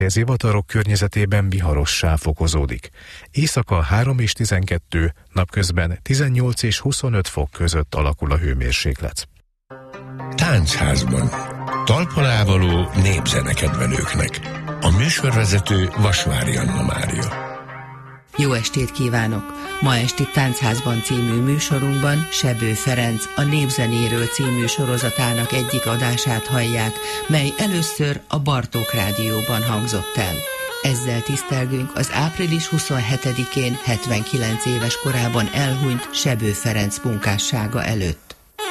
Zivatarok környezetében viharossá fokozódik. Éjszaka 3 és 12, napközben 18 és 25 fok között alakul a hőmérséklet. Táncházban. Talpon népzenekedvelőknek. A műsorvezető Vasvári Anna Mária. Jó estét kívánok! Ma esti Táncházban című műsorunkban Sebő Ferenc a Népzenéről című sorozatának egyik adását hallják, mely először a Bartók Rádióban hangzott el. Ezzel tisztelgünk az április 27-én 79 éves korában elhunyt Sebő Ferenc munkássága előtt.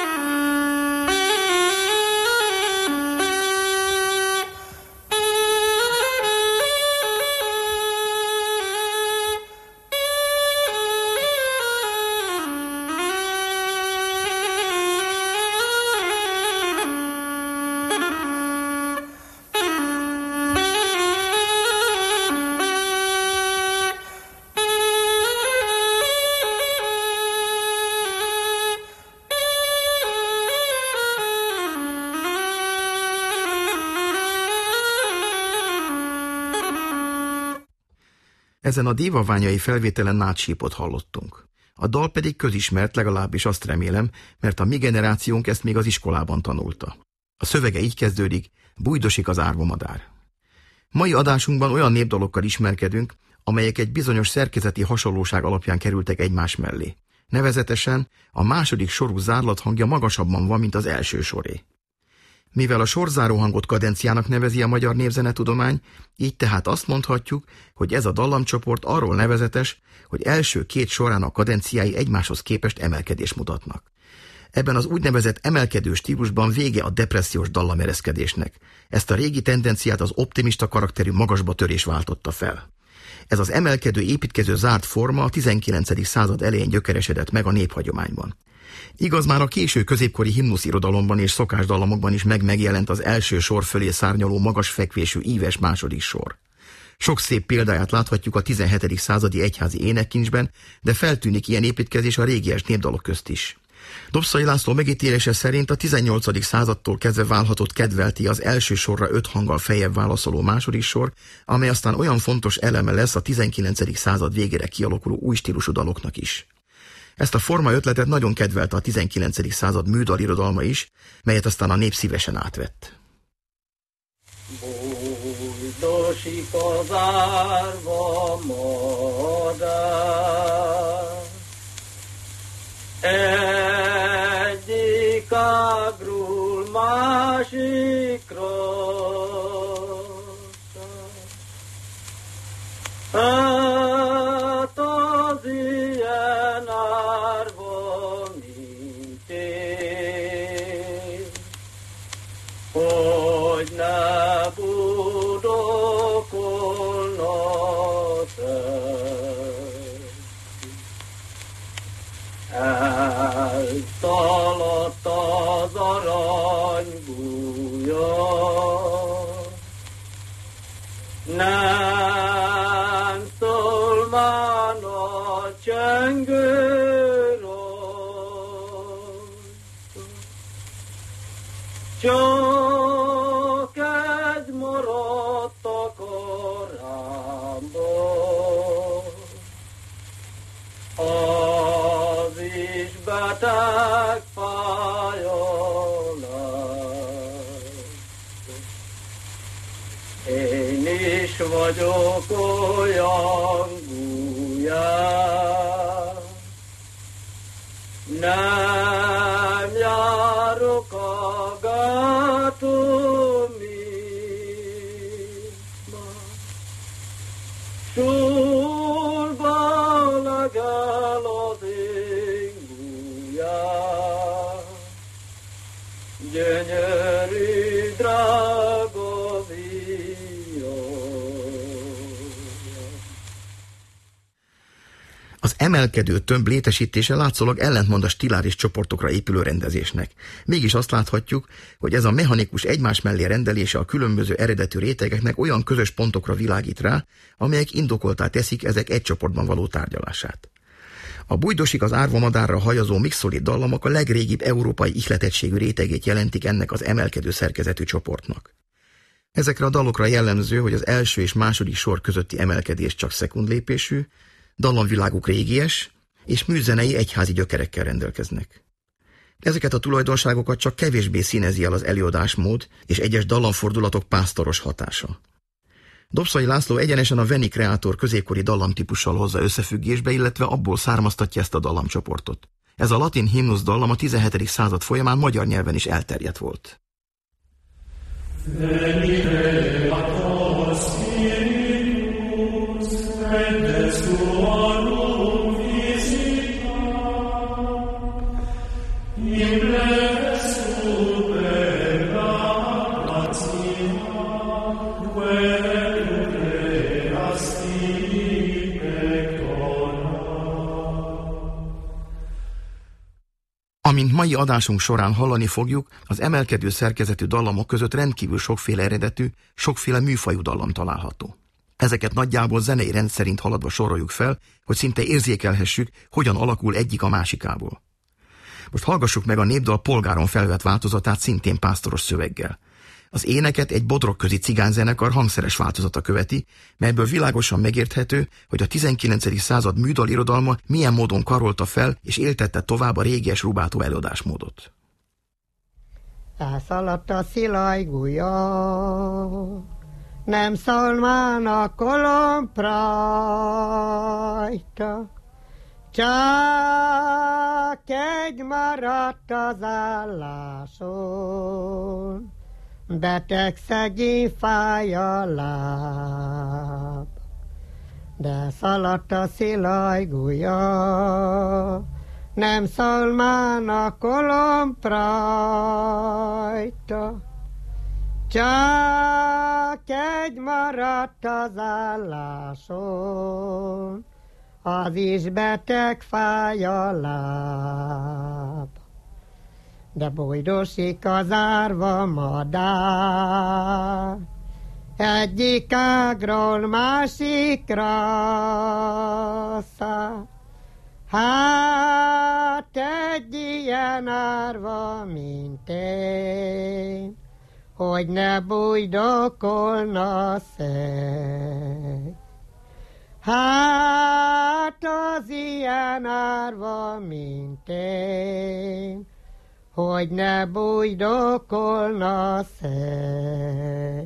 Ezen a Dévaványai felvételen nátsípot hallottunk. A dal pedig közismert, legalábbis azt remélem, mert a mi generációnk ezt még az iskolában tanulta. A szövege így kezdődik: Bújdosik az árvamadár. Mai adásunkban olyan népdalokkal ismerkedünk, amelyek egy bizonyos szerkezeti hasonlóság alapján kerültek egymás mellé. Nevezetesen a második sorú zárlathangja magasabban van, mint az első soré. Mivel a sorzáró hangot kadenciának nevezi a magyar népzenetudomány, így tehát azt mondhatjuk, hogy ez a dallamcsoport arról nevezetes, hogy első két sorának kadenciái egymáshoz képest emelkedést mutatnak. Ebben az úgynevezett emelkedő stílusban vége a depressziós dallamereszkedésnek. Ezt a régi tendenciát az optimista karakterű magasba törés váltotta fel. Ez az emelkedő építkező zárt forma a 19. század elején gyökeresedett meg a néphagyományban. Igaz, már a késő középkori himnuszirodalomban és szokásdallamokban is megjelent az első sor fölé szárnyaló magas fekvésű íves második sor. Sok szép példáját láthatjuk a 17. századi egyházi énekkincsben, de feltűnik ilyen építkezés a régies népdalok közt is. Dobszai László megítélése szerint a 18. századtól kezdve válhatott kedvelté az első sorra 5 hanggal feljebb válaszoló második sor, amely aztán olyan fontos eleme lesz a 19. század végére kialakuló új stílusú daloknak is. Ezt a forma ötletet nagyon kedvelte a 19. század műdalirodalma is, melyet aztán a nép szívesen átvett. Bújdosik az árva madár, egyik ágról másikra, hát az ilyen árva, mint én, hogy ne budokolna elszaladt az aranybúja, nem szól már a csengő rajta, csak egy maradt a karámban, az is beteg fájolás. Én is vagyok olyan gulyás, nem járok a gátomig, súrba legel az én gulyás, gyönyörű drága Az emelkedő tömb létesítése látszólag ellentmond a stiláris csoportokra épülő rendezésnek. Mégis azt láthatjuk, hogy ez a mechanikus egymás mellé rendelése a különböző eredetű rétegeknek olyan közös pontokra világít rá, amelyek indokoltá teszik ezek egy csoportban való tárgyalását. A Bújdosik az árva madárra hajazó mixolid dallamok a legrégibb európai ihletettségű rétegét jelentik ennek az emelkedő szerkezetű csoportnak. Ezekre a dalokra jellemző, hogy az első és második sor közötti emelkedés csak szekundlépésű, dallamviláguk régies, és műzenei egyházi gyökerekkel rendelkeznek. Ezeket a tulajdonságokat csak kevésbé színezi el az előadásmód és egyes dallamfordulatok pásztoros hatása. Dobszai László egyenesen a Veni Kreator középkori dallamtípussal hozza összefüggésbe, illetve abból származtatja ezt a dallamcsoportot. Ez a latin himnusz dallam a 17. század folyamán magyar nyelven is elterjedt volt. Amint mai adásunk során hallani fogjuk, az emelkedő szerkezetű dallamok között rendkívül sokféle eredetű, sokféle műfajú dallam található. Ezeket nagyjából zenei rend szerint haladva soroljuk fel, hogy szinte érzékelhessük, hogyan alakul egyik a másikából. Most hallgassuk meg a népdal polgáron felvett változatát szintén pásztoros szöveggel. Az éneket egy bodrogközi cigányzenekar hangszeres változata követi, melyből világosan megérthető, hogy a 19. század műdalirodalma milyen módon karolta fel és éltette tovább a régies rubátó előadásmódot. Elszaladt a szilajgúja, nem szalmán a kolomb rajta, csak egy maradt az álláson, beteg szegény fáj a láb. De szaladt a szilajgúja, nem szalmán a kolomb rajta, csak egy maradt az álláson, az is beteg fáj a láb. De bújdosik az árva madár, egyik ágról másikra száll. Hát egy ilyen árva, mint én, hogy ne bújdokolna szeg. Hát az ilyen árva, mint én, hogy ne bújdokolna szeg.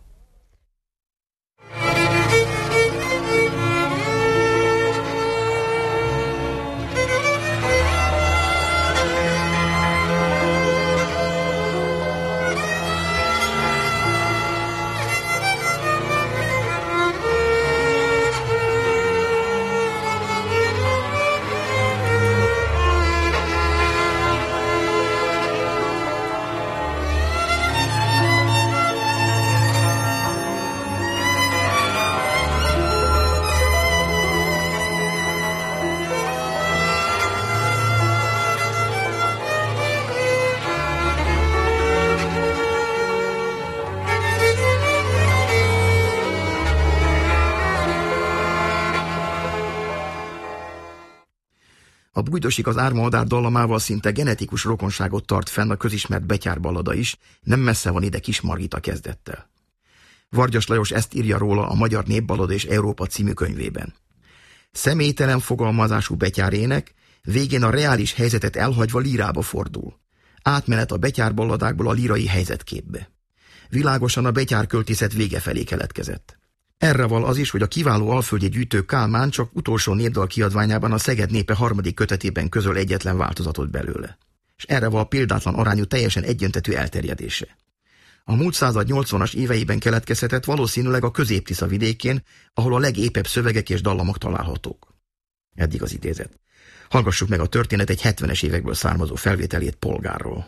A Bújdosik az árva madár dallamával szinte genetikus rokonságot tart fenn a közismert Betyár ballada is, nem messze van ide Kis Margita kezdettel. Vargyas Lajos ezt írja róla a Magyar Népballada és Európa című könyvében. Személytelen fogalmazású betyárének végén a reális helyzetet elhagyva lírába fordul. Átmenet a betyár balladákból a lírai helyzetképbe. Világosan a betyár költészet vége felé keletkezett. Erre val az is, hogy a kiváló alföldi gyűjtő Kálmán csak utolsó népdal kiadványában a Szeged népe harmadik kötetében közöl egyetlen változatot belőle. És erre val példátlan arányú teljesen egyöntetű elterjedése. A múlt század 80-as éveiben keletkezhetett valószínűleg a Közép-Tisza vidékén, ahol a legépebb szövegek és dallamok találhatók. Eddig az idézet. Hallgassuk meg a történet egy 70-es évekből származó felvételét Polgárról.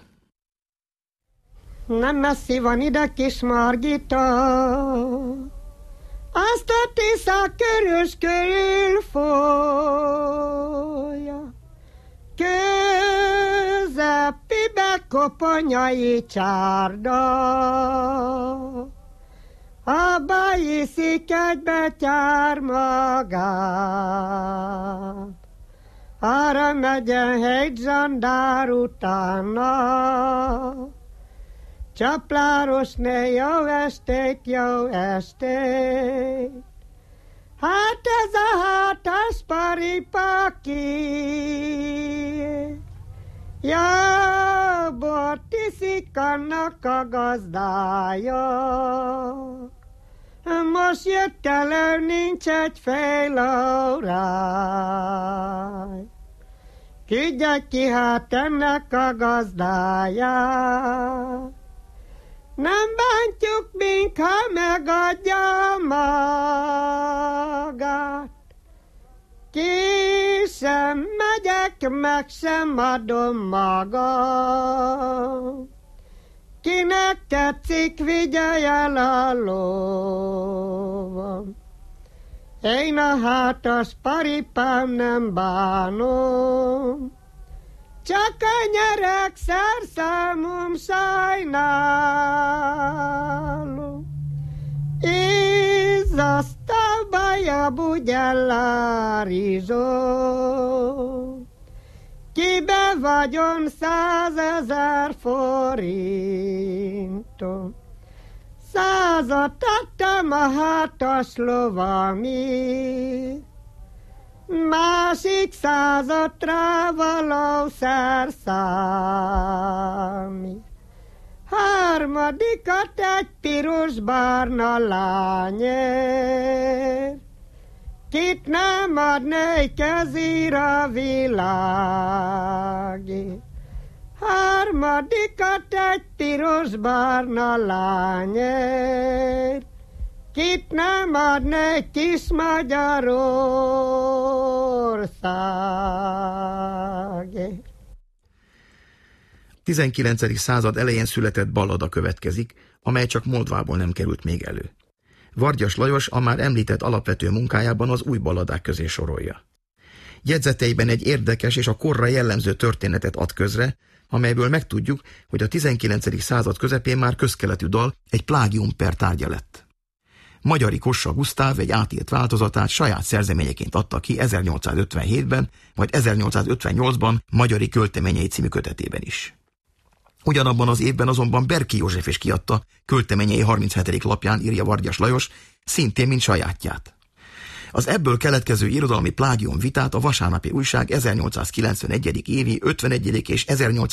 Nem messzi van ide Kis Margita, azt a Tisza körös körül folyja, közepibe koponyai csárda, abba iszik egy betyár magát, arra megyen egy zsandár utána, Csapláros, ne jó estét, jó estét. Hát ez a hátas paripaki, ja, bort iszik annak a gazdája. Most jött elő, nincs egy fél óráj. Küldje ki hát ennek a gazdáját. Nem bántjuk, mink, ha megadja magát. Ki sem megyek, meg sem adom magam. Kinek tetszik, vigye el a lovam. Én a hátas paripám nem bánom, csak a nyerek szerszámom sajnálom. Izzasztalba jabúgy ellárizom, kibe vagyon 100 000 forintom. 100-at adtam a hátas lovamért, másik 100-at rá való szerszámért. Harmadikat egy piros-barna lányért, kit nem adnék kezére a világért. Harmadikat egy piros-barna lányért, kit nem adnék kis Magyarországért. 19. század elején született ballada következik, amely csak Moldvából nem került még elő. Vargyas Lajos a már említett alapvető munkájában az új balladák közé sorolja. Jegyzeteiben egy érdekes és a korra jellemző történetet ad közre, amelyből megtudjuk, hogy a 19. század közepén már közkeletű dal egy plágium per tárgya lett. Magyari Kossa Gusztáv egy átírt változatát saját szerzeményeként adta ki 1857-ben, vagy 1858-ban Magyari költeményei című kötetében is. Ugyanabban az évben azonban Berki József is kiadta költeményei 37. lapján, írja Vargyas Lajos, szintén mint sajátját. Az ebből keletkező irodalmi plágium vitát a Vasárnapi Újság 1891. évi, 51. és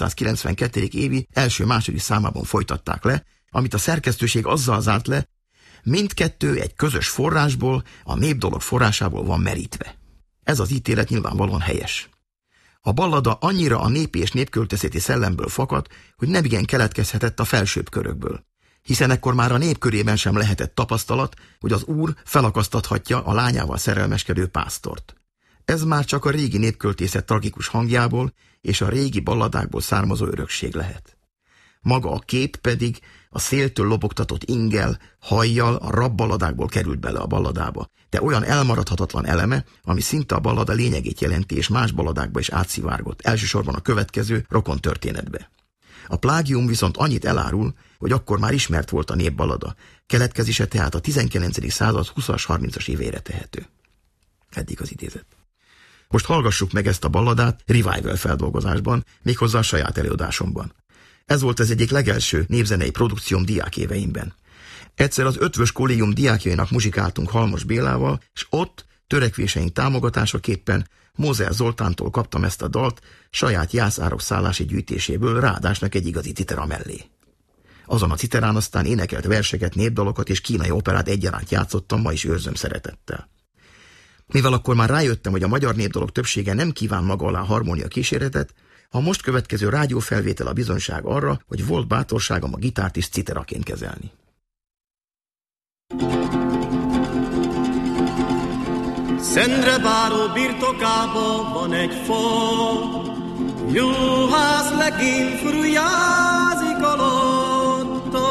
1892. évi első-második számában folytatták le, amit a szerkesztőség azzal zárt le, mindkettő egy közös forrásból, a népdalok forrásából van merítve. Ez az ítélet nyilvánvalóan helyes. A ballada annyira a népi és népköltészeti szellemből fakad, hogy nemigen keletkezhetett a felsőbb körökből, hiszen ekkor már a nép körében sem lehetett tapasztalat, hogy az úr felakasztathatja a lányával szerelmeskedő pásztort. Ez már csak a régi népköltészet tragikus hangjából és a régi balladákból származó örökség lehet. Maga a kép pedig a széltől lobogtatott inggel, hajjal a rabballadákból került bele a balladába, de olyan elmaradhatatlan eleme, ami szinte a ballada lényegét jelenti és más balladákba is átszivárgott, elsősorban a következő rokon történetbe. A plágium viszont annyit elárul, hogy akkor már ismert volt a népballada, keletkezése tehát a 19. század 20-as, 30-as évére tehető. Eddig az idézet. Most hallgassuk meg ezt a balladát revival feldolgozásban, méghozzá a saját előadásomban. Ez volt az egyik legelső népzenei produkcióm diákéveimben. Egyszer az Ötvös Kollégium diákjainak muzsikáltunk Halmos Bélával, és ott, törekvéseink támogatásaképpen Mózer Zoltántól kaptam ezt a dalt saját jászárok szállási gyűjtéséből, ráadásnak egy igazi citera mellé. Azon a citerán aztán énekelt verseket, népdalokat és kínai operát egyaránt játszottam, ma is őrzöm szeretettel. Mivel akkor már rájöttem, hogy a magyar népdalok többsége nem kíván maga alá harmónia kíséretet, a most következő rádiófelvétel a bizonyság arra, hogy volt bátorságom a gitárt is citeraként kezelni. Szendrebáró birtokában van egy fa, juhász legény furjázik alatta.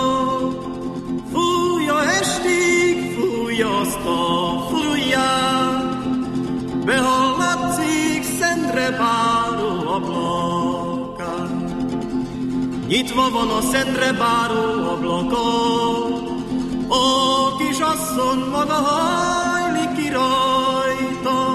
Fújja estig, fújja azt a furját, behallatszik Szendrebáró ablakán. Nyitva van a Szendrebáró ablaka, a kisasszony maga hajlik ki rajta.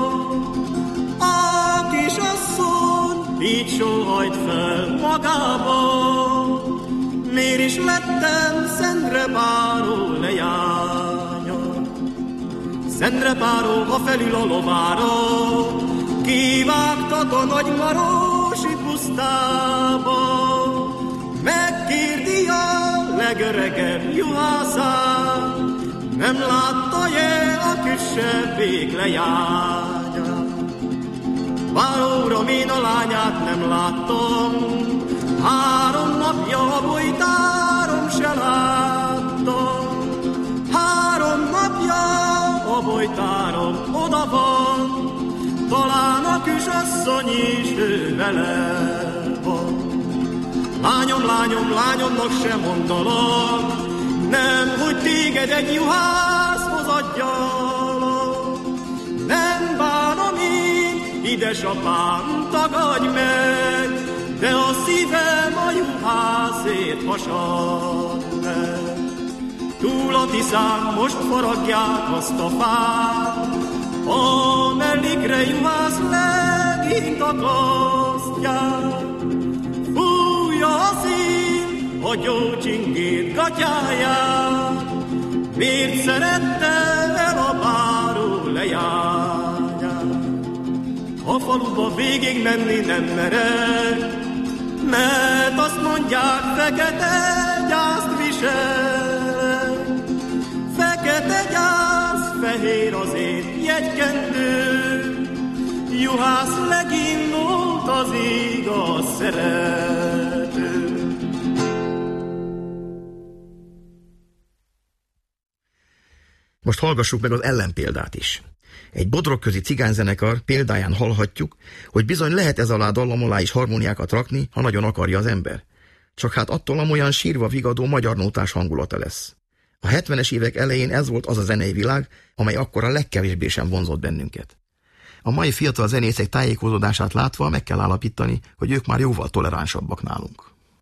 A kisasszony így sóhajt fel magába, miért is lettem Szendre Báró leánya. Szendre Báró, ha felül a lovára, kivágtad a Nagymarosi pusztába, megkérdi a legöregebb juhászát, nem látta-e a kisebbik leánya. Báró uram, én a lányát nem láttam, 3 napja a bojtárom se láttam. 3 napja a bojtárom oda van, talán a kisasszony is ő vele van. Lányom, lányom, lányomnak sem mondalak, nem, hogy téged egy juhászhoz adjalak. Nem bánom én, édesapám, tagadj meg, de a szívem a juhászért hasad meg. Túl a Tiszán most faragják azt a fát, a mellikre juhász legint akasztják. Fújja a szín a gyógycsingét gatyáját, miért szerette el a báró leányát. A faluba végig menni nem merek, mert azt mondják, fekete gyászt visel. Fekete gyász, fehér azért jegykendő, juhász legindult az igaz szerető. Most hallgassuk meg az ellenpéldát is. Egy bodrogközi cigányzenekar példáján hallhatjuk, hogy bizony lehet ez alá dallam alá is harmóniákat rakni, ha nagyon akarja az ember. Csak hát attól amolyan sírva vigadó magyar nótás hangulata lesz. A 70-es évek elején ez volt az a zenei világ, amely akkor a legkevésbé sem vonzott bennünket. A mai fiatal zenészek tájékozódását látva meg kell állapítani, hogy ők már jóval toleránsabbak nálunk.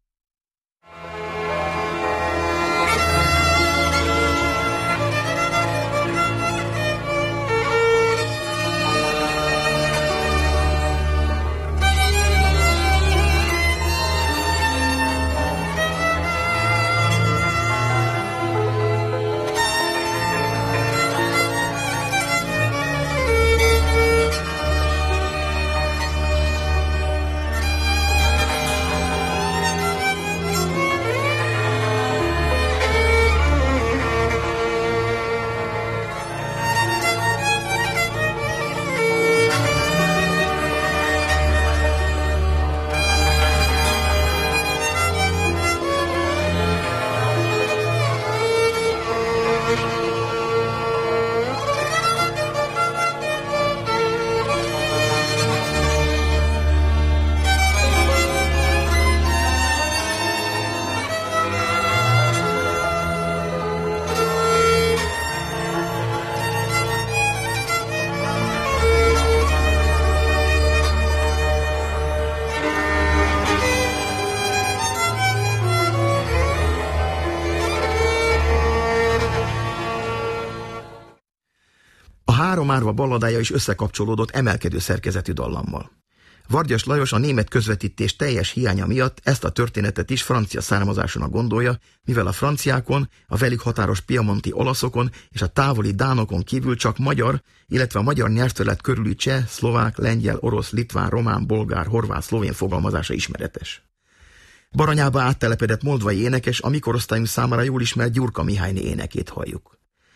Három árva balladája is összekapcsolódott emelkedő szerkezetű dallammal. Vargyas Lajos a német közvetítés teljes hiánya miatt ezt a történetet is francia származásúnak gondolja, mivel a franciákon, a velük határos piemonti olaszokon és a távoli dánokon kívül csak magyar, illetve a magyar nyelvterület körüli cseh, szlovák, lengyel, orosz, litván, román, bolgár, horvát, szlovén fogalmazása ismeretes. Baranyába áttelepedett moldvai énekes, a mikorosztályunk számára jól ismert Gyurka Mihályné énekét halljuk.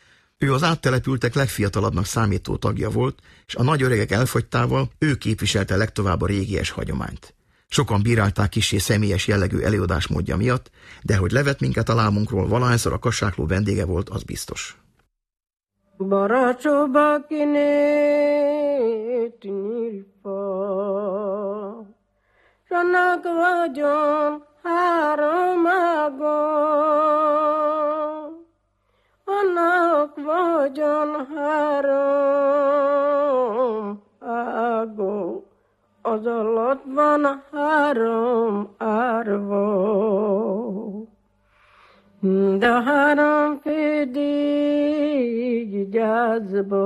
Ő az áttelepültek legfiatalabbnak számító tagja volt, és a nagy öregek elfogytával ő képviselte legtovább a régies hagyományt. Sokan bírálták kissé személyes jellegű előadásmódja miatt, de hogy levet minket a lábunkról, valahányszor a kassákló vendége volt, az biztos. Baracsóba kinét nyírfa, rannak vagyon három ágon, annak vagyon három ágon, az alatt van három árva. De három pedig gyászba,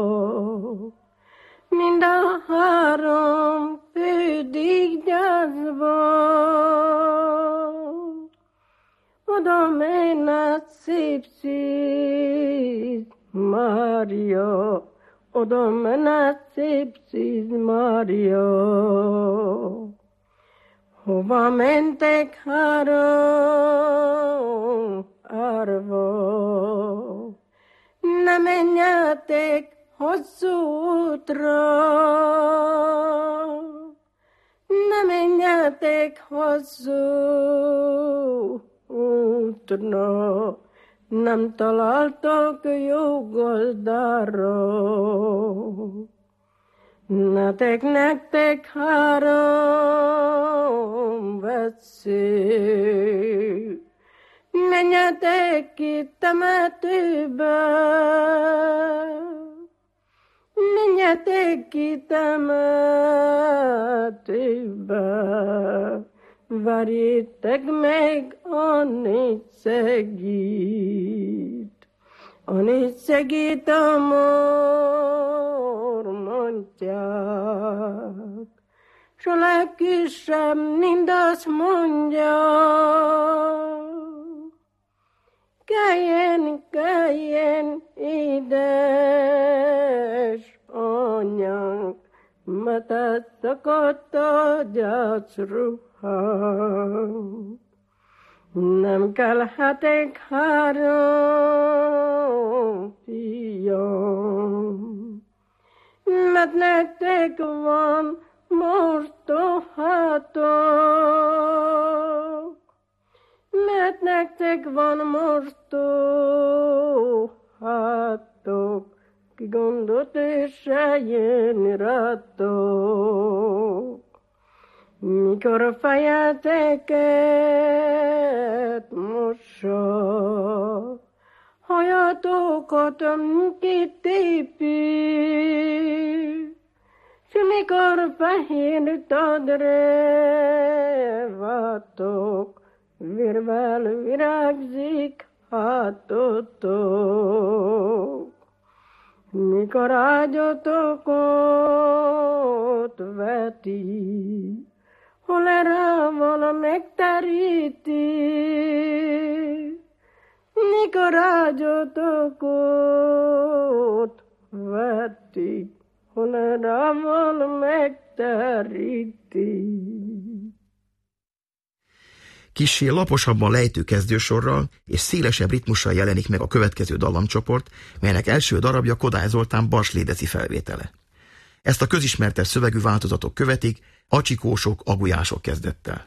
mind a három pedig gyászba. oda menet szép szíz Mária, oda menet szép szíz Mária. Hova mentek három árva, ne menjetek hosszú útra, ne menjetek hosszú útra, nem találtak jó gazdára. Nektek három veszély, menjetek ki temetőbe, menjetek ki temetőbe, várjátok meg a négy szegít, a négy szegít a mondják, s a legkisebb mind azt mondja, keljen, édes anyánk, mert elszakadt a gyászruhánk. Nem kelhetek három fiam, mert nektek van mostohatok, mert nektek van mostohatok, ki gondot és eljön rátok. Mikor a fejeteket mossa, hajatokat kitépi, s mikor fehér tadre vátok, virvel virágzik hátotok. Mikor ágyatokat veti, holerával megteríti, mikor ágyatokat veti, holerával megteríti. Kissé laposabban lejtő kezdősorral és szélesebb ritmussal jelenik meg a következő dallamcsoport, melynek első darabja Kodály Zoltán barslédeci felvétele. Ezt a közismertes szövegű változatok követik, acsikósok, agulyások kezdettel.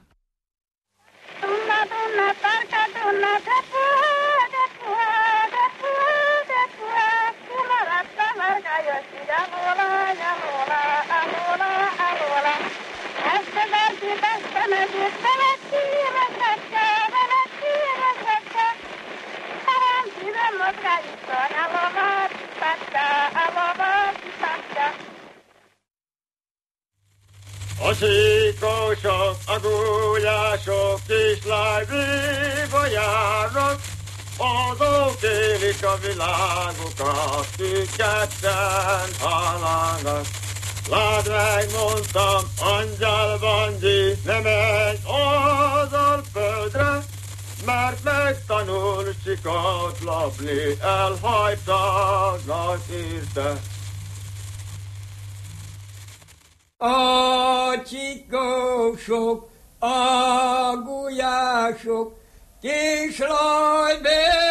A síkosok, a gulyások, kislány víva járnak, azok élik a világukat, tüketten halálnak. Lát meg, mondtam, angyal Bandi, ne menj az Alföldre, mert megtanul sikot lapni, elhajtanak írte. A csikósok, a gulyások, kislajbéba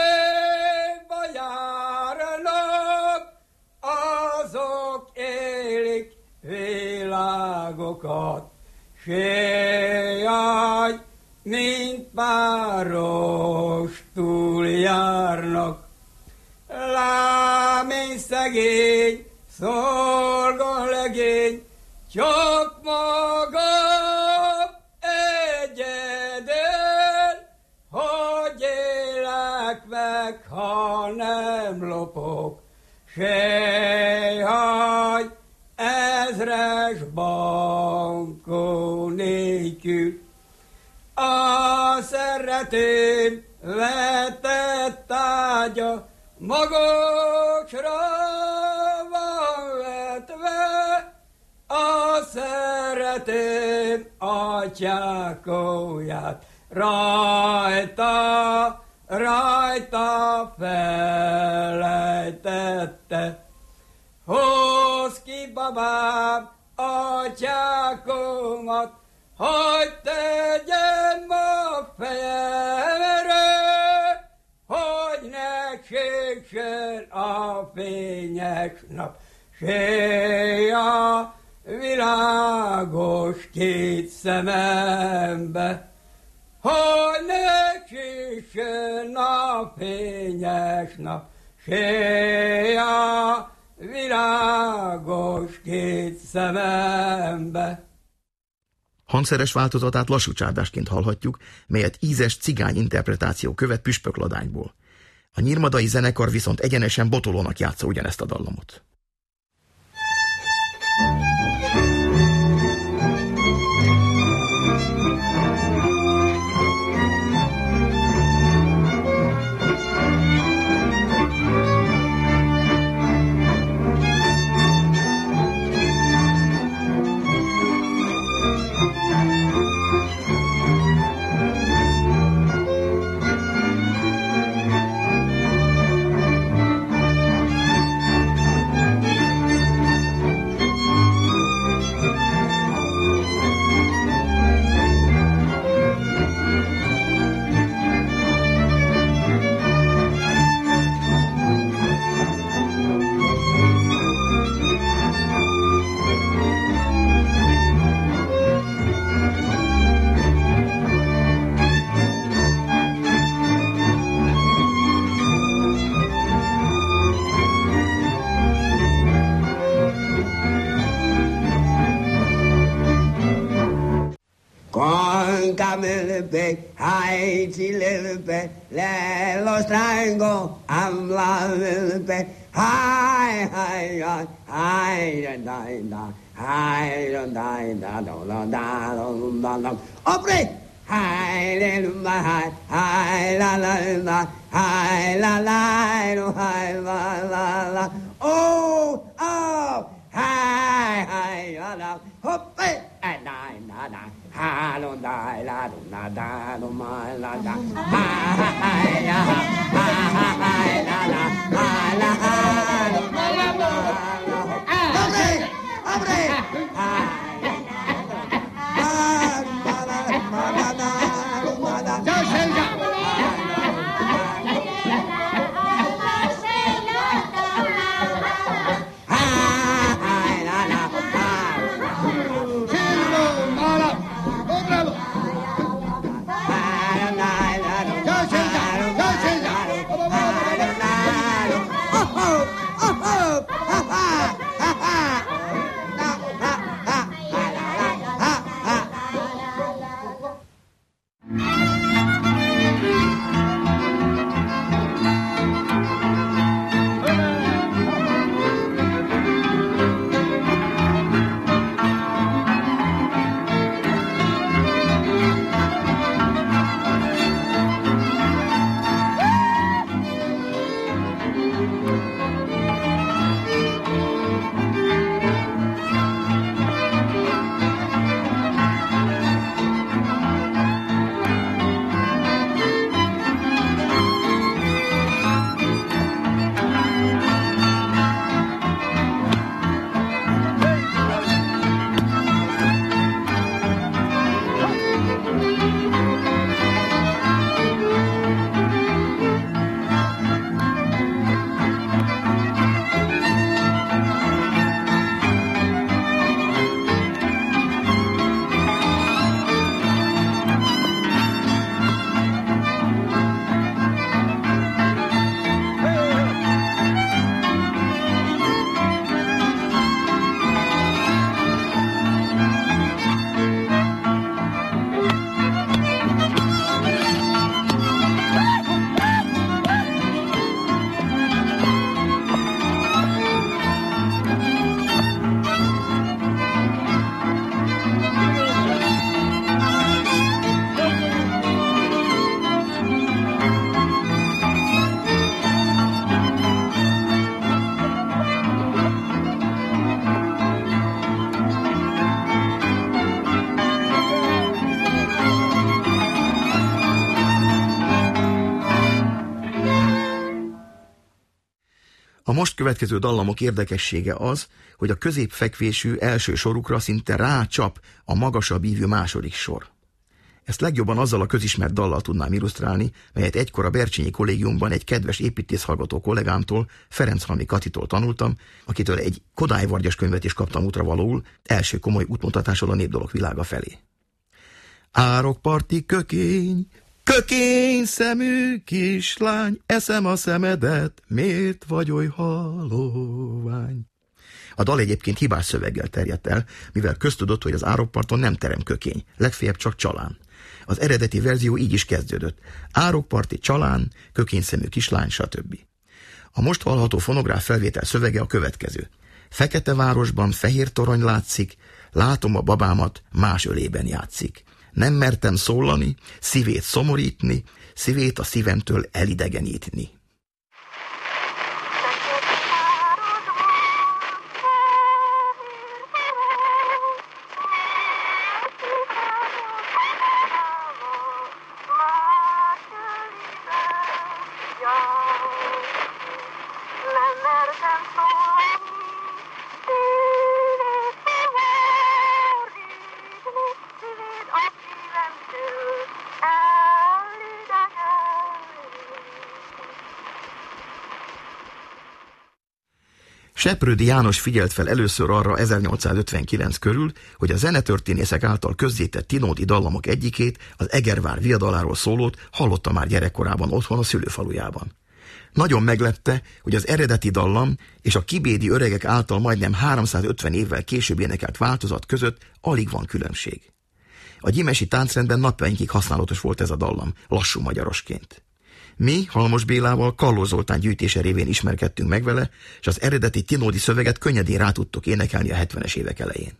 járnak, azok élik világokat, s jaj, mint páros túljárnak. Lám én szegény, szolgalegény, csak magam egyedül, hogy élek meg, ha nem lopok, sejhaj, ezres bankó nélkül. A szeretőm vetett ágya magasra van vetve, a szeretőm atyákóját rajta felejtette. Hozd ki, babám, atyákomat, hogy tegyem a fejemre, hogy ne kéksen a fényes nap, se a világos két szemembe. Hogy ne kéksen a fényes nap, se a világos két szemembe. Hangszeres változatát lassú csárdásként hallhatjuk, melyet ízes cigány interpretáció követ Püspökladányból. A nyírmadai zenekar viszont egyenesen Botolónak játsza ugyanezt a dallamot. Haiti little bit, let los traigo, I'm la little bit, hi, opre, hi, little hi, la la la, hi, la la, oh, hi, la, hoppe, and I. Ha lo dai la do na da do ma la da ha ya ha la la ha la ha lo ma la abre ha A most következő dallamok érdekessége az, hogy a középfekvésű első sorukra szinte rácsap a magasabb ívű második sor. Ezt legjobban azzal a közismert dallal tudnám illusztrálni, melyet egykor a Bercsényi Kollégiumban egy kedves építészhallgató kollégámtól, Ferenchalmi Katitól tanultam, akitől egy Kodály Vargyas könyvet is kaptam útravalóul, első komoly útmutatásról a népdalok világa felé. Árokparti kökény, kökény szemű kislány, eszem a szemedet, miért vagy oly halovány? A dal egyébként hibás szöveggel terjedt el, mivel köztudott, hogy az árokparton nem terem kökény, legfeljebb csak csalán. Az eredeti verzió így is kezdődött. Árokparti csalán, kökényszemű kislány, stb. A most hallható fonográf felvétel szövege a következő. Fekete városban fehér torony látszik, látom a babámat, más ölében játszik. Nem mertem szólani, szívét szomorítni, szívét a szívemtől elidegenítni. Seprődi János figyelt fel először arra 1859 körül, hogy a zenetörténészek által közzétett tinódi dallamok egyikét, az Egervár viadaláról szólót hallotta már gyerekkorában otthon a szülőfalujában. Nagyon meglepte, hogy az eredeti dallam és a kibédi öregek által majdnem 350 évvel később énekelt változat között alig van különbség. A gyimesi táncrendben napjainkig használatos volt ez a dallam, lassú magyarosként. Mi Halmos Bélával Kalló Zoltán gyűjtése révén ismerkedtünk meg vele, és az eredeti tinódi szöveget könnyedén rá tudtuk énekelni a 70-es évek elején.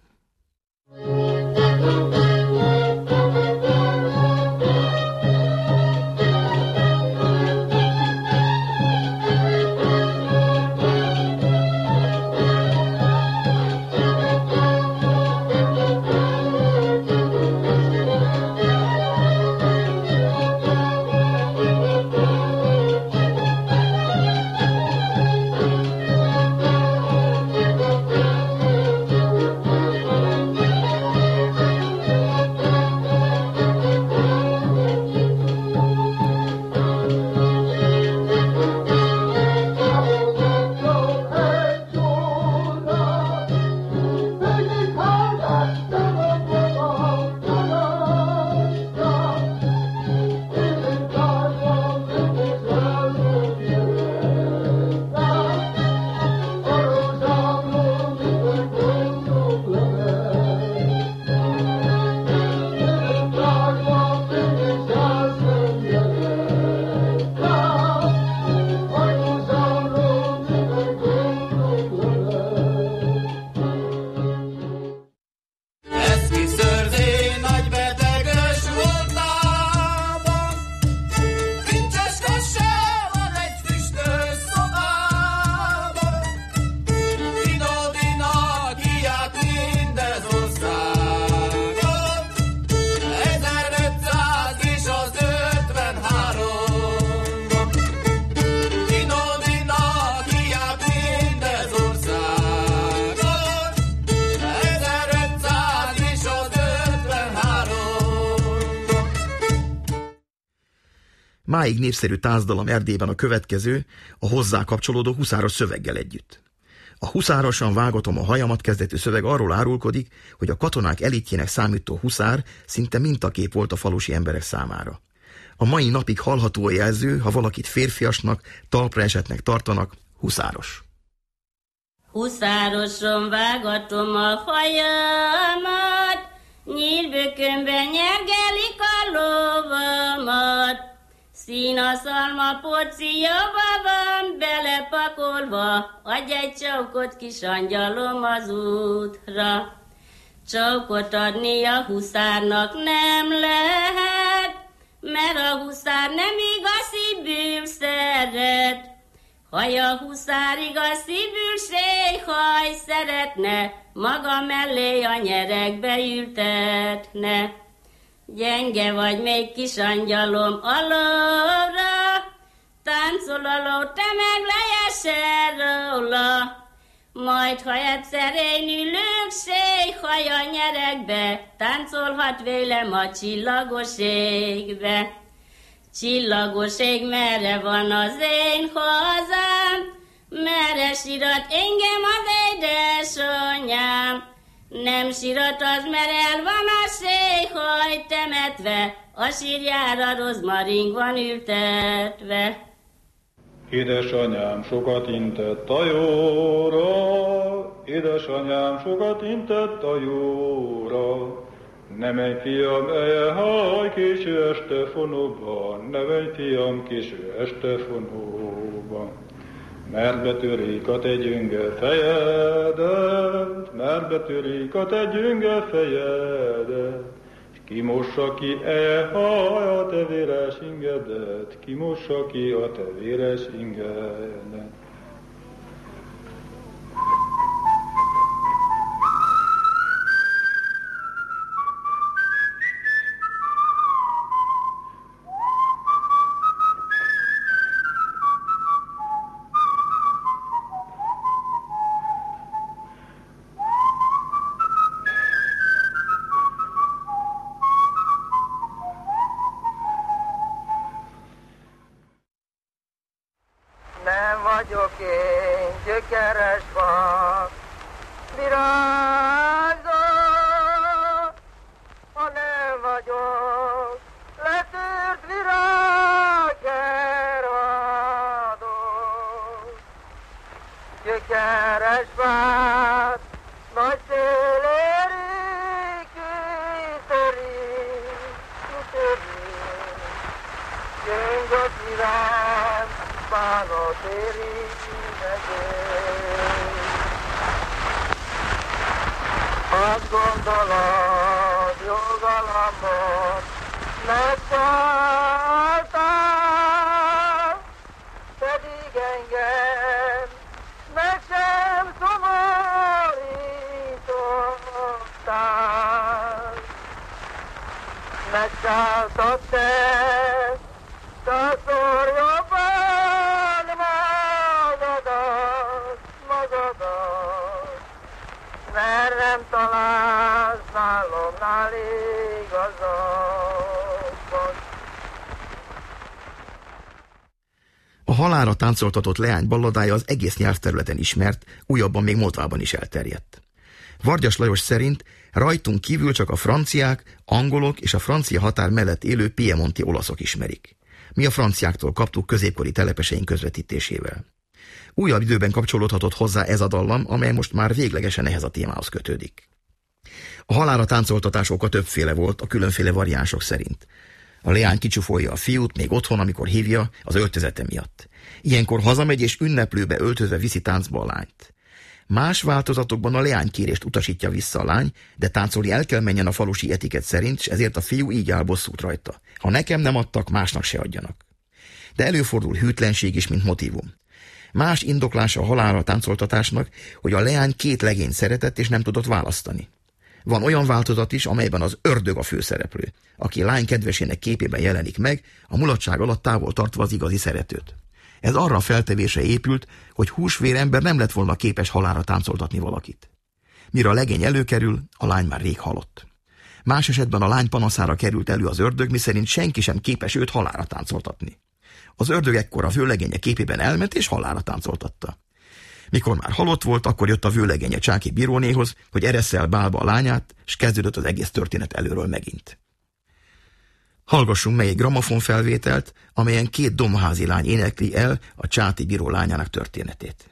Máig népszerű táncdalam Erdélyben a következő, a hozzá kapcsolódó huszáros szöveggel együtt. A huszárosan vágatom a hajamat kezdetű szöveg arról árulkodik, hogy a katonák elitjének számító huszár szinte mintakép volt a falusi emberek számára. A mai napig hallható a jelző, ha valakit férfiasnak, talpra esetnek tartanak, huszáros. Huszároson vágatom a hajamat, nyírbökönben nyergelik a lovamat. Színaszalma porcióba van belepakolva, adj egy csókot, kis angyalom, az útra. Csókot adni a huszárnak nem lehet, mert a huszár nem igazibül szeret. Haj a huszár igazibül séhaj szeretne, maga mellé a nyerekbe ültetne. Gyenge vagy még kis angyalom alóra, táncol aló, te meg se róla. Majd, ha egyszer én ülök székhaja nyerekbe, táncolhat vélem a csillagos égbe. Csillagos ég, merre van az én hazám, merre sírat engem az édesanyám. Nem sírat az, mert el van a székhaj temetve, a sírjára rozmaring van ültetve. Édesanyám sokat intett a jóra, édesanyám sokat intett a jóra. Ne menj, fiam, eje haj, késő este fonóban, ne menj, fiam, késő este fonóban. Mert betörik a te gyönge fejedet, mert betörik a te gyönge fejedet, s kimossa ki eje haj a te véres ingedet, kimossa ki a te véres ingedet. Nem vagyok én gyökeres fa, virágzó, ha nem vagyok letört virágkervadó. Gyökeres fát nagy szél érik, kitörik, gyöngy a szívem, bánat érik megint. Azt gondolod, jogalapot megszálltál, pedig engem meg sem szomorítottál. Megszálltad te, százszor jobban magadat, mert nem találsz nálomnál igazabbat. A halálra táncoltatott leány balladája az egész nyelvterületen ismert, újabban még Moldvában is elterjedt. Vargyas Lajos szerint rajtunk kívül csak a franciák, angolok és a francia határ mellett élő piemonti olaszok ismerik. Mi a franciáktól kaptuk középkori telepeseink közvetítésével. Újabb időben kapcsolódhatott hozzá ez a dallam, amely most már véglegesen ehhez a témához kötődik. A halálra táncoltatás oka többféle volt a különféle variánsok szerint. A leány kicsúfolja a fiút még otthon, amikor hívja, az öltözete miatt. Ilyenkor hazamegy és ünneplőbe öltözve viszi táncba a lányt. Más változatokban a leánykérést utasítja vissza a lány, de táncolni el kell menjen a falusi etikett szerint, és ezért a fiú így áll bosszút rajta. Ha nekem nem adtak, másnak se adjanak. De előfordul hűtlenség is, mint motívum. Más indoklása a halálra táncoltatásnak, hogy a leány két legényt szeretett és nem tudott választani. Van olyan változat is, amelyben az ördög a főszereplő, aki lány kedvesének képében jelenik meg, a mulatság alatt távol tartva az igazi szeretőt. Ez arra a feltevésre épült, hogy húsvér ember nem lett volna képes halálra táncoltatni valakit. Mire a legény előkerül, a lány már rég halott. Más esetben a lány panaszára került elő az ördög, miszerint senki sem képes őt halálra táncoltatni. Az ördög ekkor a vőlegénye képében elment és halálra táncoltatta. Mikor már halott volt, akkor jött a vőlegénye Csáki bírónéhoz, hogy eressze el bálba a lányát, és kezdődött az egész történet előről megint. Hallgassunk meg egy gramofonfelvételt, amelyen két domházi lány énekli el a Csáti bíró lányának történetét.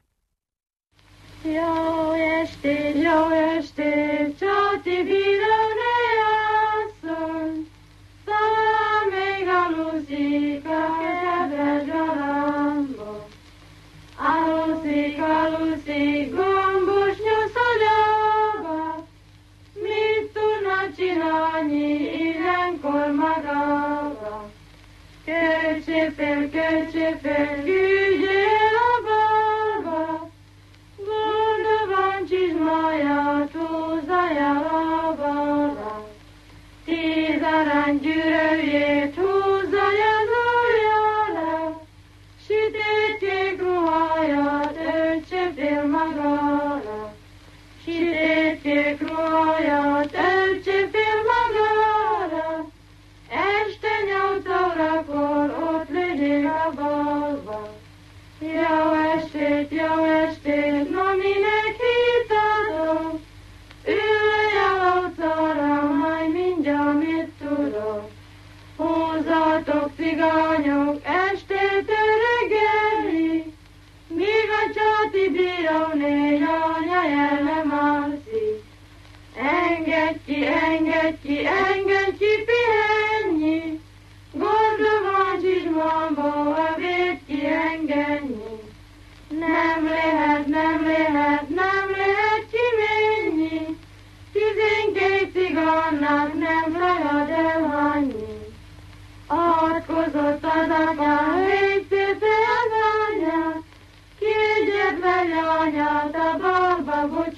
Jó estét, Csáti bíróné asszony, talán még aluszik a kedves galambot. Aluszik, gombos nyuszolóba, mit tudna csinálni ilyenkor magába? Költse fel, küldjél a balba, boldogan csizmáját húzza el a balra, 10 arany gyűrűjét húzza el ujjára, sütött kék ruhát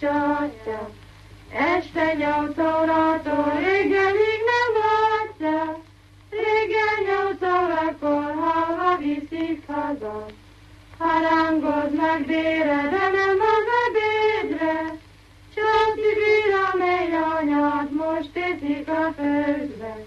csatja. Este 8 órától reggelig nem látja, reggel 8 órakor halva viszik haza. Harangozd meg délre, de nem az ebédre, csak bír, amely anyád most teszik a földbe.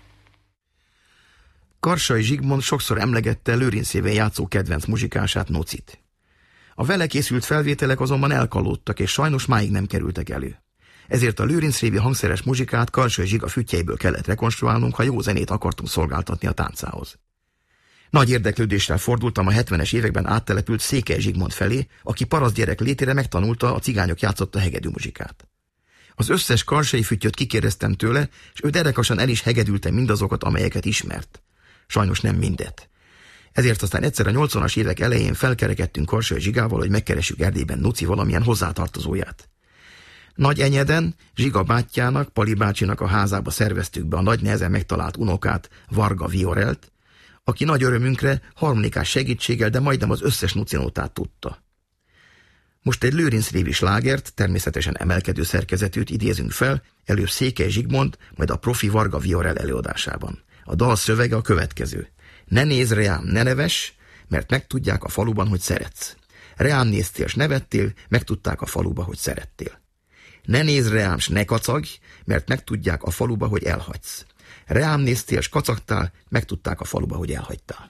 Karsai Zsigmond sokszor emlegette Lőrincével játszó kedvenc muzsikását, Nocit. A vele készült felvételek azonban elkalódtak, és sajnos máig nem kerültek elő. Ezért a lőrincrévi hangszeres muzsikát Karsai Zsiga füttyeiből kellett rekonstruálnunk, ha jó zenét akartunk szolgáltatni a táncához. Nagy érdeklődéssel fordultam a 70-es években áttelepült Székely Zsigmond felé, aki parasztgyerek létére megtanulta, a cigányok játszotta hegedű muzsikát. Az összes karsai füttyöt kikérdeztem tőle, és ő derekasan el is hegedülte mindazokat, amelyeket ismert. Sajnos nem mindet. Ezért aztán egyszer a 80-as évek elején felkerekedtünk Karsai Zsigával, hogy megkeressük Erdélyben Nuci valamilyen hozzátartozóját. Nagy Enyeden Zsiga bátyjának, Pali bácsinak a házába szerveztük be a nagy nehezen megtalált unokát, Varga Viorelt, aki nagy örömünkre harmonikás segítséggel, de majdnem az összes nucinótát tudta. Most egy lőrincrévi slágert, természetesen emelkedő szerkezetűt idézünk fel, előbb Székely Zsigmond, majd a profi Varga Viorel előadásában. A dal szövege a következő. Ne nézz reám, ne nevess, mert megtudják a faluban, hogy szeretsz. Reám néztél, s nevettél, megtudták a faluba, hogy szerettél. Ne nézz reám, s ne kacagj, mert megtudják a faluba, hogy elhagysz. Reám néztél, s kacagtál, megtudták a faluba, hogy elhagytál.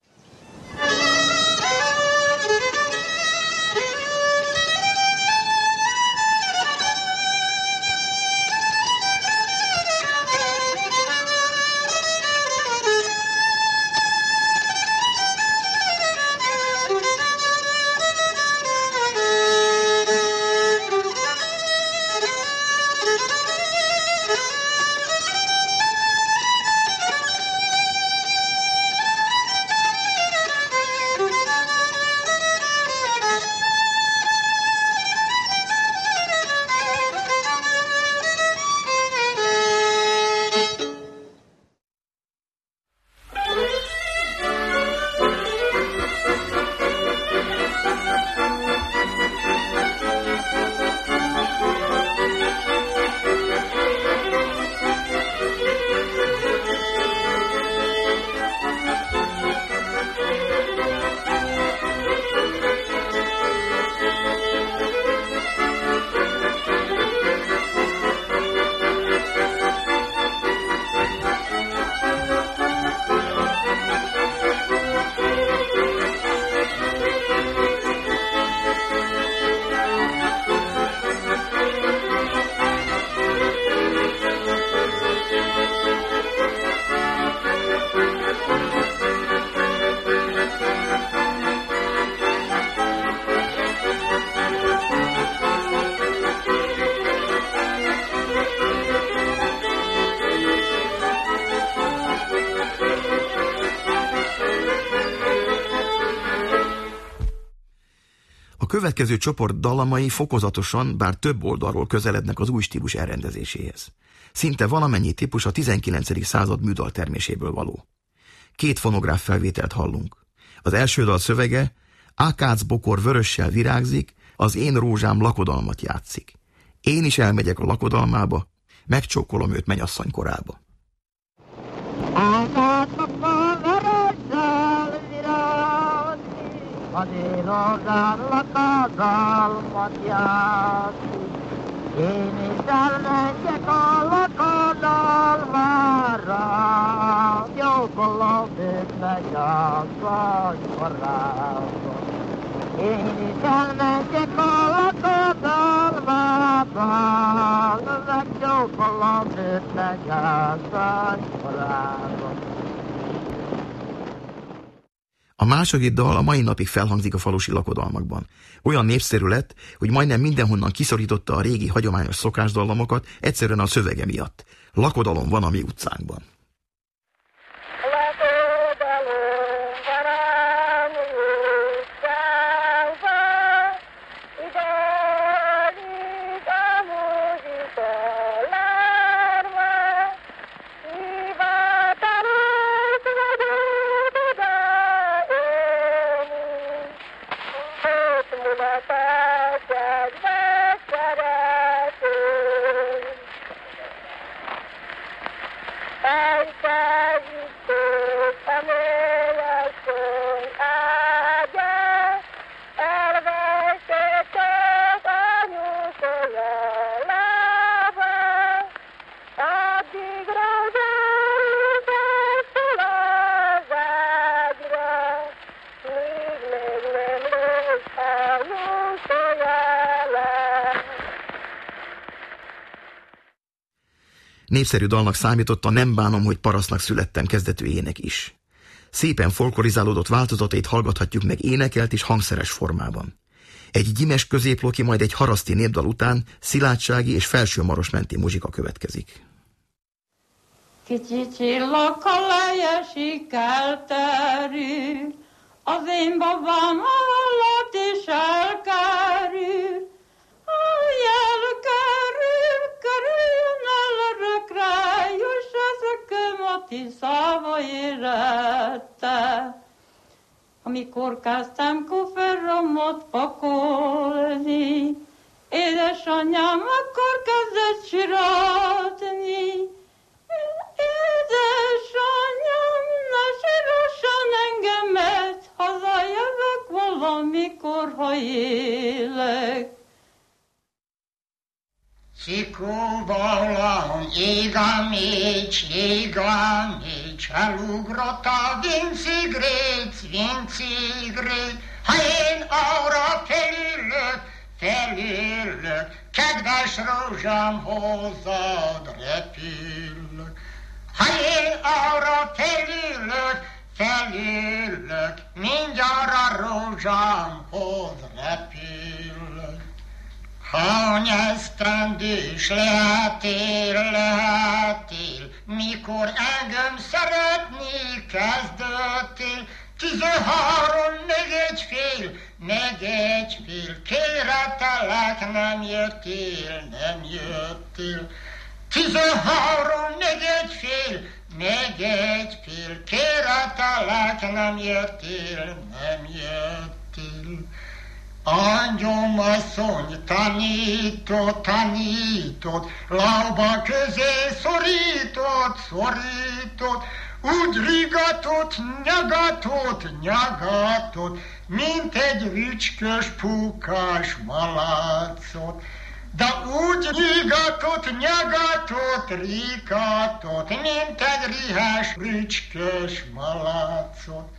A következő csoport dallamai fokozatosan, bár több oldalról közelednek az új stílus elrendezéséhez. Szinte valamennyi típus a 19. század műdal terméséből való. 2 fonográf felvételt hallunk. Az első dal szövege: Ákácbokor vörössel virágzik, az én rózsám lakodalmat játszik. Én is elmegyek a lakodalmába, megcsókolom őt mennyasszony korába. Ákácbokor vörössel virágzik, az én rózsám lakodalmat játszik. Én is elmegyek a lakodalmára, jókolom őt mennyasszony korába. Én is elmegyek a lakodalmába, megjókolom őt mennyasszony korába. A második dal a mai napig felhangzik a falusi lakodalmakban. Olyan népszerű lett, hogy majdnem mindenhonnan kiszorította a régi hagyományos szokásdallamokat, egyszerűen a szövege miatt. Lakodalom van a mi utcánkban. Népszerű dalnak számított a Nem bánom, hogy parasztnak születtem kezdetű ének is. Szépen folklorizálódott változatait hallgathatjuk meg énekelt és hangszeres formában. Egy gyimes középloki, majd egy haraszti népdal után szilárdsági és felsőmarosmenti muzsika következik. Kicsi csillagka lejesik elterül, az én babám alatt is elkerül. Elkerül, kerüljön el örökre, juss ezekön a Tiszába érette. Amikor kezdtem kuferromot pakolni, édesanyám akkor kezdett siratni. Édesanyám, ne sírasson engemet, hazajövök valamikor, ha élek. Szikubolon, igamics, elugrott a vincigrét, ha én arra felülök, kedves rózsám, hozzád repülök. Ha én arra felülök, mindjárt a rózsámhoz repülök. Ha esztendős lehetél, mikor engem szeretni kezdődtél, 13, meg egy fél, kéretelek, nem jöttél. 13, meg egy fél, kéretelek, nem jöttél. Angyom-asszony tanított, lába közé szorított, úgy rigatott, nyagatott, mint egy rücskös pukás malacot. De úgy rigatott, mint egy rihes rücskös malacot.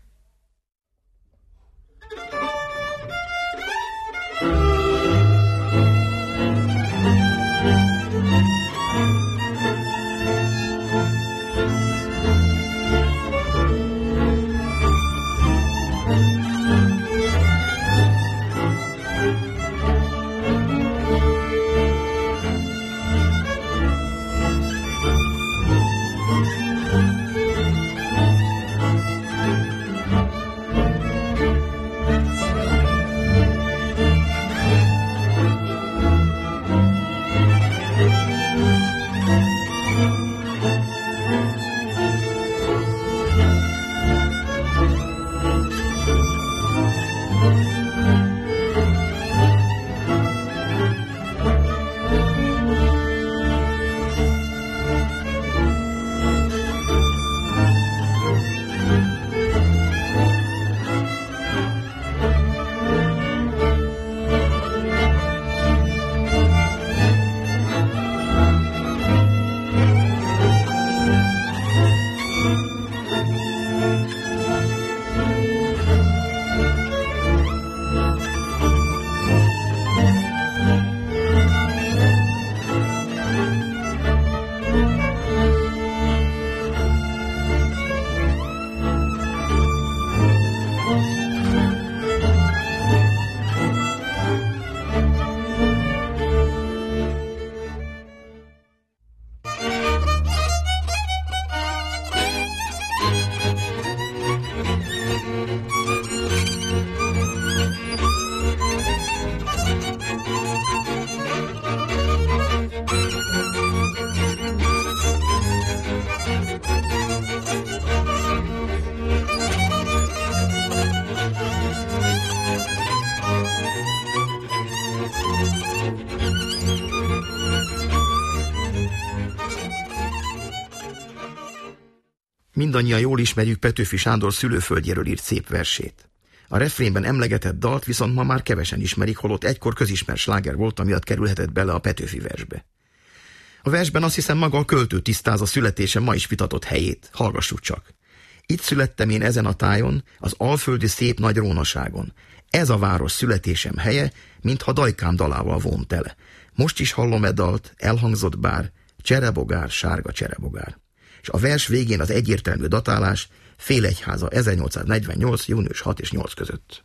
Mindannyian jól ismerjük Petőfi Sándor szülőföldjéről írt szép versét. A refrénben emlegetett dalt viszont ma már kevesen ismerik, holott egykor közismert sláger volt, amiatt kerülhetett bele a Petőfi versbe. A versben azt hiszem maga a költő tisztázza születése ma is vitatott helyét. Hallgassuk csak. Itt születtem én ezen a tájon, az alföldi szép nagy rónaságon. Ez a város születésem helye, mintha dajkám dalával vont tele. Most is hallom e dalt, elhangzott bár, cserebogár, sárga cserebogár. És a vers végén az egyértelmű datálás Félegyháza 1848. június 6 és 8 között.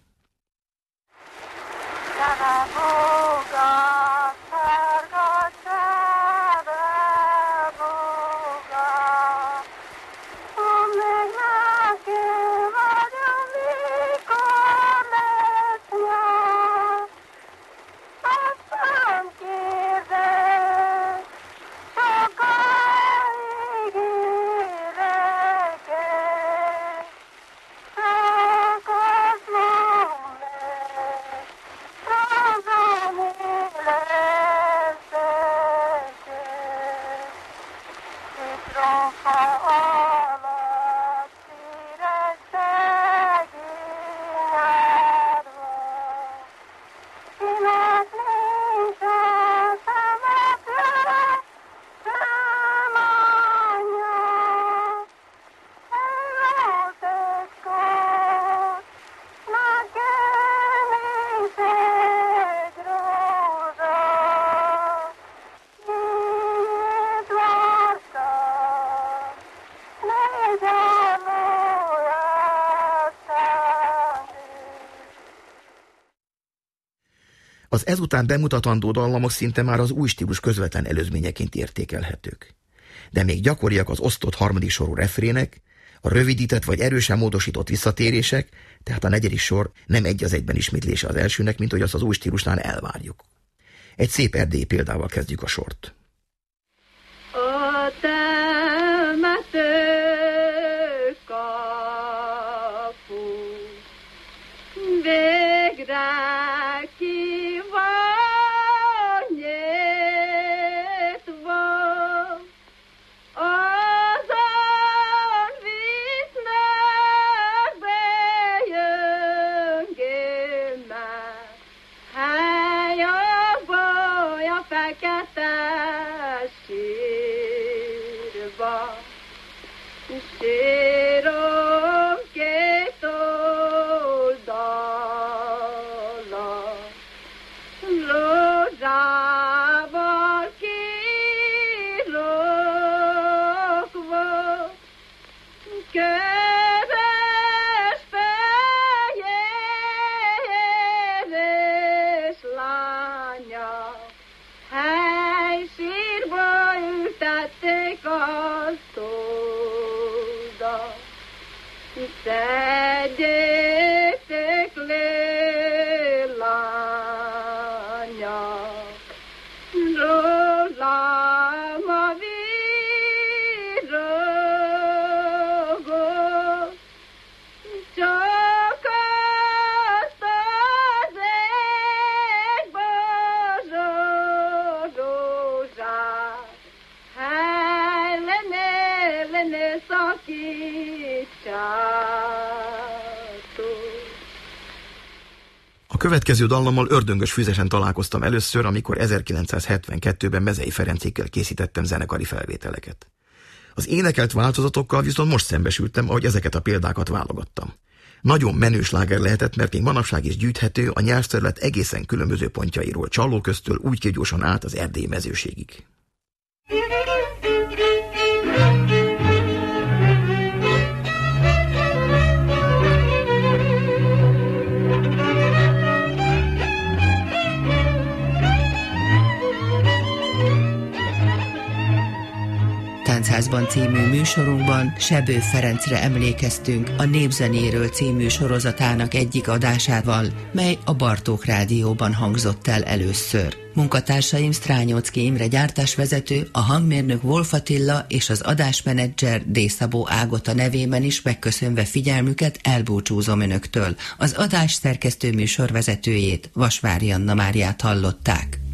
Az ezután bemutatandó dallamok szinte már az új stílus közvetlen előzményeként értékelhetők. De még gyakoriak az osztott harmadik sorú refrének, a rövidített vagy erősen módosított visszatérések, tehát a negyedik sor nem egy az egyben ismétlése az elsőnek, mint hogy azt az új stílusnál elvárjuk. Egy szép erdélyi példával kezdjük a sort. A következő dallammal ördöngös füzesen találkoztam először, amikor 1972-ben Mezei Ferencékkel készítettem zenekari felvételeket. Az énekelt változatokkal viszont most szembesültem, ahogy ezeket a példákat válogattam. Nagyon menő sláger lehetett, mert még manapság is gyűjthető a nyelvterület egészen különböző pontjairól, Csallóköztől úgy gyorsan át az erdélyi mezőségig. Táncházban című műsorunkban Sebő Ferencre emlékeztünk a Népzenéről című sorozatának egyik adásával, mely a Bartók Rádióban hangzott el először. Munkatársaim Strányocki Imre gyártásvezető, a hangmérnök Wolf Attila és az adásmenedzser D. Szabó Ágota nevében is megköszönve figyelmüket elbúcsúzom önöktől. Az adás szerkesztő műsorvezetőjét, Vasvári Anna Máriát hallották.